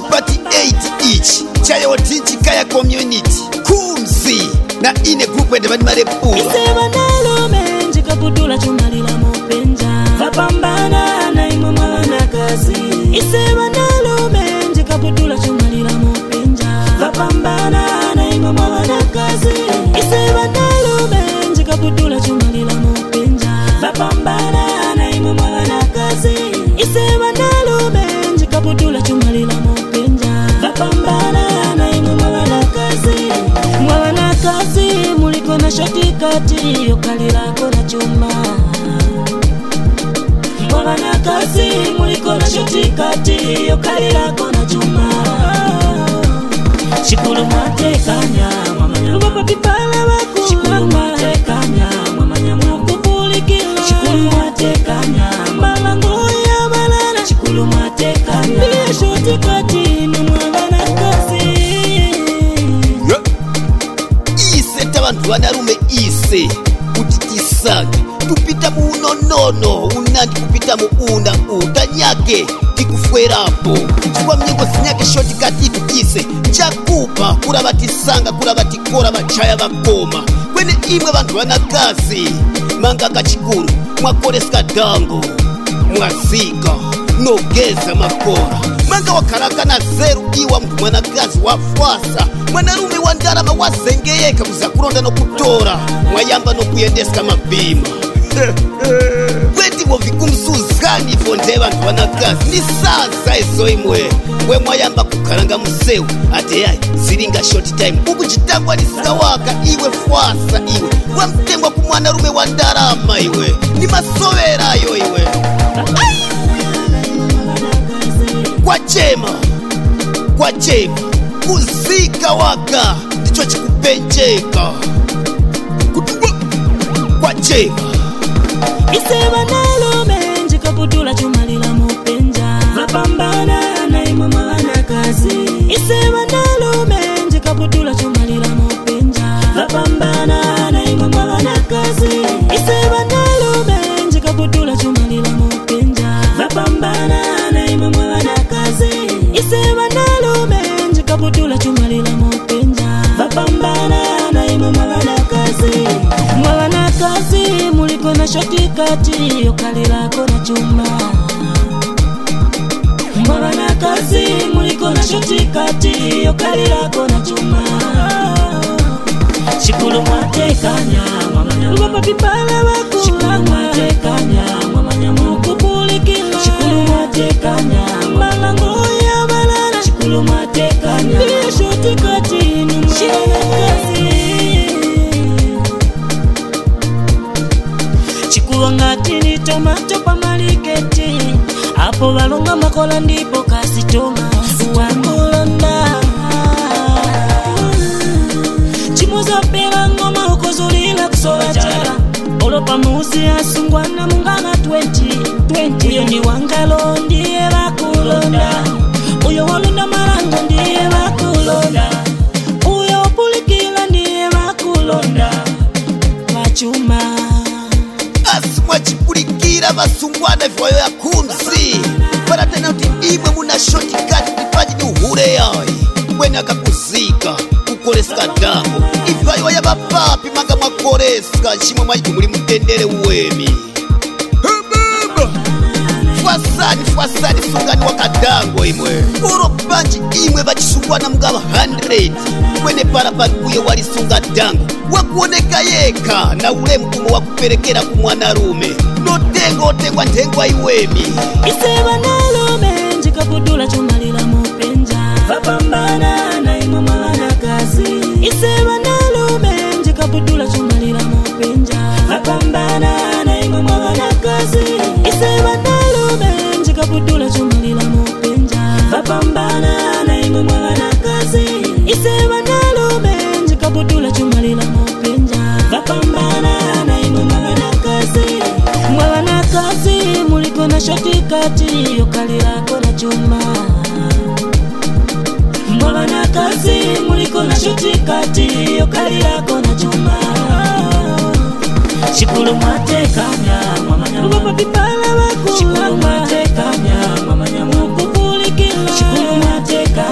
pati 8 each chayo tinchi kaya community kumzi na ine group ende bani marepura iseba nalume njikaputula chumalila mupenja vapambana na imwe mwana kazi iseba nalume njikaputula chumalila mupenja vapambana na imwe mwana kazi iseba nalume njikaputula chumalila mupenja vapambana na imwe mwana kazi iseba nalume njikaputula chumalila mupenja vapambana na imwe mwana kazi mwana kazi muliko na shoti kati yokalilako na chuma mwana kazi muliko na shoti kati yokalilako na chuma shikulu matekanya mamanya baba pipala wako shikulu matekanya mamanya mukupulikila shikulu matekanya malango ya balana shikulu matekanya bila shoti kati na mwana kazi ise abantu banarume ise utitisanga tupita muunonono unandi kupita muunda utanyake tikufwerapo chikwa mnyengo sinyake shoti katitu kise nchakupa kula batisanga kula batikora bachaya bakoma kwene imwe bantu banakazi mangaka chikuru mwakoleska dango mwazika nogeza makora manga wakaraka na zeru iwa mtu mwanakazi wafwasa mwanarume wa ndarama wazengeyeka kuzakuronda no kutora mwayamba no kuyendeska mabima kweti vovikumsuzani fonde bantu banakazi ni sasa ezo imwe we mwayamba kukaranga museu ate yai zilinga short time uku chitangwa nisikawaka iwe fwasa iwe wamtengwa kumwanarume wa ndarama iwe ni masoverayo iwe kwa chema kuzika waka ndicho chikupenjeka kutuwa kwa chema iseba nalume njikaputula chumalila mupenja vapambana na imwe mwana kazi iseba nalume njikaputula chumalila mupenja vapambana na imwe mwana kazi iseba nalume njikaputula chumalila mupenja vapambana na imwe mwana kazi iseba nalume njikaputula chumalila mupenja vapambana na imwe mwana kazi mwana kazi muliko na shoti kati yokalilako na chuma mwana kazi muliko na shoti kati yokalilako na chuma shikulu mwatekanya mamanya baba pipala wako shikulu mwatekanya mamanya mukupulikila shikulu mwatekanya malango ya balana shikulu mwatekanya bila shoti kati ni mwana kazi chikuwangati ni tomato pa maliketi hapo balonga makola ndipo kasi toma wangolanda chimuza pela ngoma ukozulila kusola chala olopa musi asungwana mungana 20 uyo ni wangalo ndiye bakulonda uyo walunda marango ndiye bakulonda uyo pulikila ndiye bakulonda machuma asimwa chipulikira basungwana vyoyo ya kumzi para tena uti imwe muna shoti kati kipaji ni uhure yai kwene akakuzika kukoleska dango ivayo ya bapapi manga mwakoleska chimwe mwajitu muli mtendere uwemi fwasani sungani wakadango imwe uro panji imwe bachisungwana mugaba 100 kwene para pakuyo walisunga dango wakuoneka yeka na ule mkumo wakuperekera kumwanarume notengo otengwa ntengwa iwemi iseba nalume njikaputula chumalila mupenja vapambana na imwe mwana kazi iseba nalume njikaputula chumalila mupenja vapambana na imwe mwana kazi iseba nalume njikaputula chumalila mupenja vapambana na imwe mwana kazi iseba nalume njikaputula chumalila mupenja vapambana na imwe mwana kazi mwana kazi muliko na shoti kati yokalilako na chuma mwana kazi muliko na shoti kati yokalilako na chuma shikulu mwatekanya mamanya baba pipala wako shikulu mwatekanya mamanya mukupulikila shikulu mwatekanya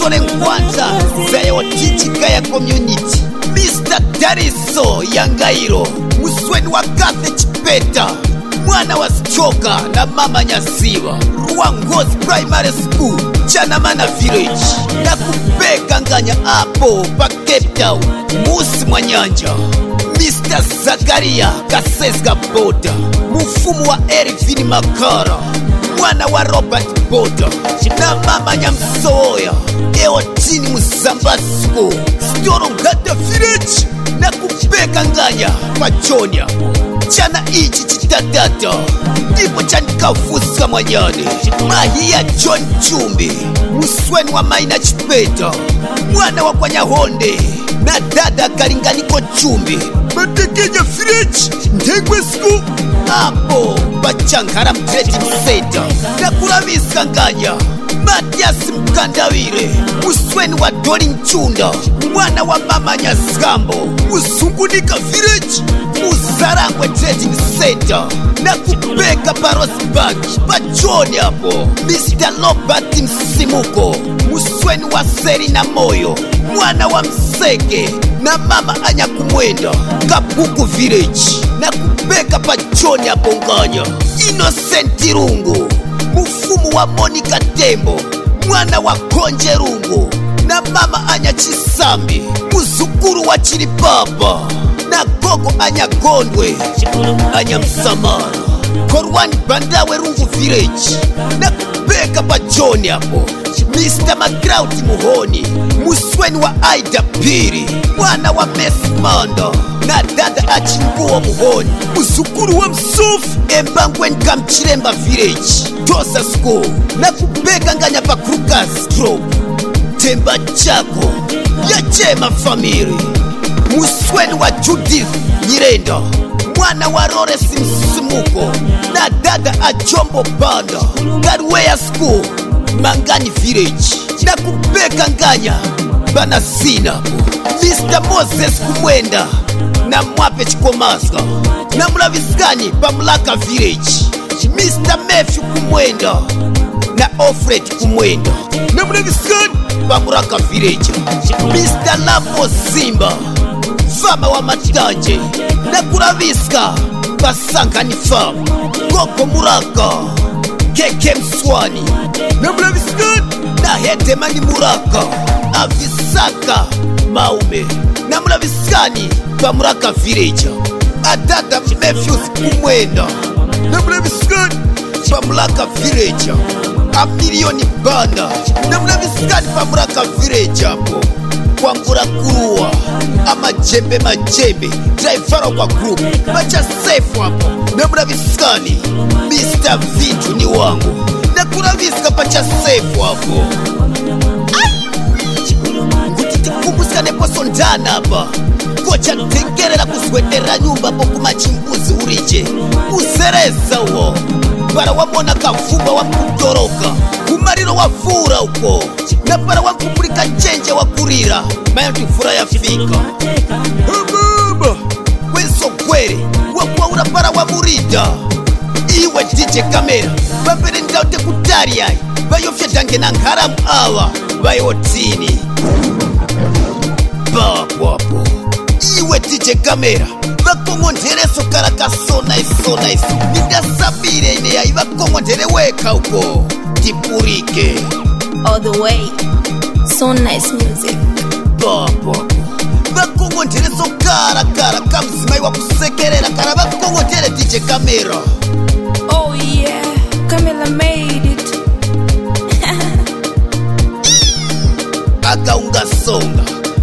Musore Nkwanza Zayo Tichikaya Community, Mr. Dariso Yangairo, Musweni wa Kathe Chipeta, mwana wa Sichoka na mama Nyasiwa, Ruangozi Primary School, Chanamana Village, na kupeka nganya hapo pa Cape Town, Musi Mwanyanja, Mr. Zakaria Kaseska Boda, Mufumu wa Erivini Makara, mwana wa Robert Boda, na mama Nyamsoya, Eotini Musambasiko, Storo Ngata Village, na kupeka nganya pa Chonya. Chana ichi chitadata ndipo chanikavuska Mwanyane, Mahia John Chumbi, Musweni wa Maina Chipeta, mwana wa Kwanyahonde, na dada Karinganiko Chumbi, Matekenya Village, Ndengwe School, hapo Pachankara Trading Center, na kuravisa nganya Matias Mkandawire, Musweni wa Dori Nchunda, mwana wa mama Nyaskambo, Musungunika Village, Musarangwe Trading Center, na kupeka Parosburg, Pachoni hapo, Mr. Robert Msimuko, Musweni wa Seri na Moyo, mwana wa Mseke, na mama Anyakumwenda, Kapuku Village, na kupeka Pachoni hapo nganya, Innocent Rungu, Mufumu wa Monica Tembo, mwana wa Konje Rungu, na mama Anya Chisambi, muzukuru wa Chilipapa, na gogo Anya Gondwe, Anya Msamara, Korwani Bandawe Rungu Village, na kupeka Pachoni hapo, Mr. Magrauti Muhoni, Musweni wa Aida Piri, mwana wa Messi Manda, na dada Achinguo Muhoni, muzukuru wa Msufu, Embangweni Kamchiremba Village, Tosa School, na kupeka nganya pa Krukas Stroke, Temba Chako, ya Chema Family, Musweni wa Judith Nyirenda, mwana wa Rores Msimuko, na dada Achombo Banda, Garwea School, Mangani Village, na kupeka nganya Banasina, Mr. Moses Kumwenda, na Mwape Chikomaska, na Mulaviskani Pamulaka Village, Mr. Matthew Kumwenda, na Offred Kumwenda, na Mulaviskani Pamulaka Village, Mr. Lamo Simba, Fama wa Matanje, na Kulaviska Basankani Fama, Koko Muraka, Keke Mswani, na Mulaviskani na Hedemani Muraka, Avisaka Maume, na Mulaviskani Pamulaka Village, Adada Matthews Kumwenda, na Mulaviskani Pamulaka Village, Amilioni Banda, na Mulaviskani Pamulaka Village hapo, kwa Ngurakurua, Amajembe Majembe, Driver kwa group, Macha Safe hapo, na Mulaviskani Mr. Vitu ni wangu, na Kulaviska Pacha Safe hapo. Ngutitikumbuska neposo ndana hapa, kocha tengerera kuswetera nyumba po kumachimbuzi urije, usereza uo, para wamona kafumba wa kutoroka, kumariro wafura uko, na para wakupulika chenje wakurira, maya tufura ya fika. Baba, weso kwere, wakuwa urapara wa murida, iwe DJ Kamera, babere ndaute kutari yai, bayofya dange na nkaramu awa, bayotini. Babu, iwe DJ Kamera, bakongo ntereso karaka so nice, nidasabire ine yai, bakongo ntere weka uko, tipurike. All the way, so nice music. Babu, bakongo ntereso kara kamzimai wa kusekerera, kara bakongo ntere DJ Kamera. Oh yeah, Camila made it. Akaunga songa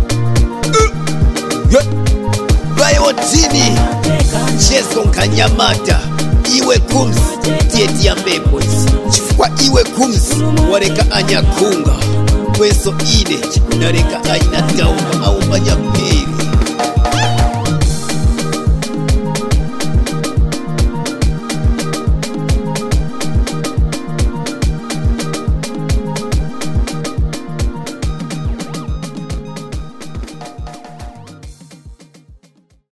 Bayotini Chezo Nkanyamata, iwe kumsi tieti ya Maples, chifukwa iwe kumsi wareka Anyakunga, kweso ine nareka aina taunga au Manyapiri.